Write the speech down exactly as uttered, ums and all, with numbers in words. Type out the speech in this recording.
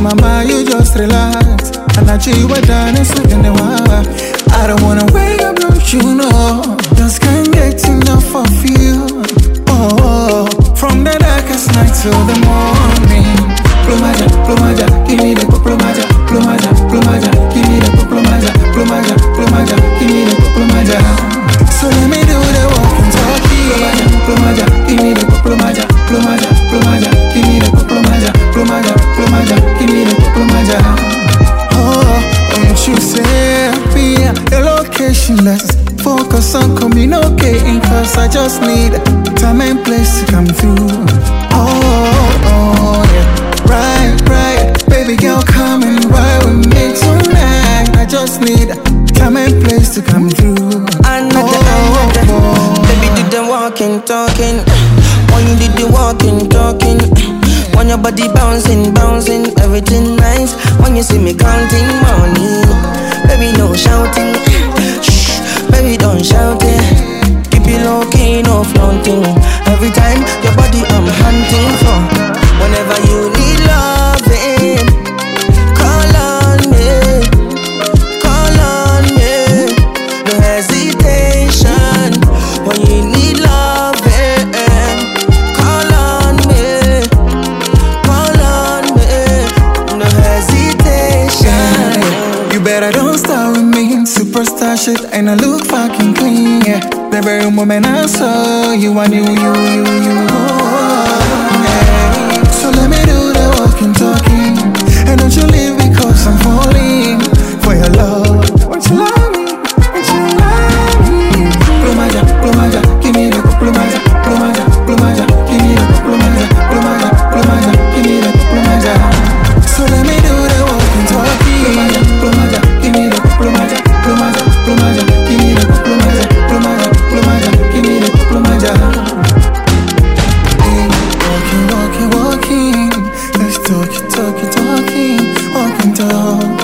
mama, you just relax. And I you were done and sleep in the water. I don't wanna wake up, don't you know? Just can't get enough of you. Oh, from the darkest night till the morning. Plomaja, plomaja, give me the plomaja, plomaja, plomaja, give me the plomaja, plomaja, plomaja, give me the plomaja. So let me do the walking talking. Plomaja, give me the plomaja, plomaja, plomaja, give me the plomaja, plomaja, plomaja, give me the plomaja. Oh, don't you say be your location, let's focus on communicating, cause I just need time and place to come through. Oh, oh, yeah. Right, right, baby girl, come and ride with me tonight. I just need time and place to come through. Another, oh, another. Oh. Baby, do the walking, talking. When you did the walking, talking. When your body bouncing, bouncing, everything nice. When you see me counting money, baby, no shouting. Shh, baby, don't shout it. Keep it low key, no flaunting. Every time your body I'm hunting for. Whenever you need loving, call on me, call on me. No hesitation. When you need loving, call on me, call on me. No hesitation. Yeah. You better don't start with me. Superstar shit and I look fucking clean. Yeah. The very moment I saw you, I knew you, you, you. Oh, yeah. So let me do the walking, talking. And don't you leave because I'm falling for your love. Won't you love me? Won't you love me? Plomaja, plomaja, give me the plomaja, plomaja, plomaja, give me the plomaja, plomaja, plomaja, give me the plomaja. So let me do the walking, talking. Plomaja, plomaja, give me the plomaja, plomaja, plomaja, give me the plomaja, plomaja, plomaja, give me the plomaja. Walking, walking, walking. Let's talk, talk, talking, walking, talk.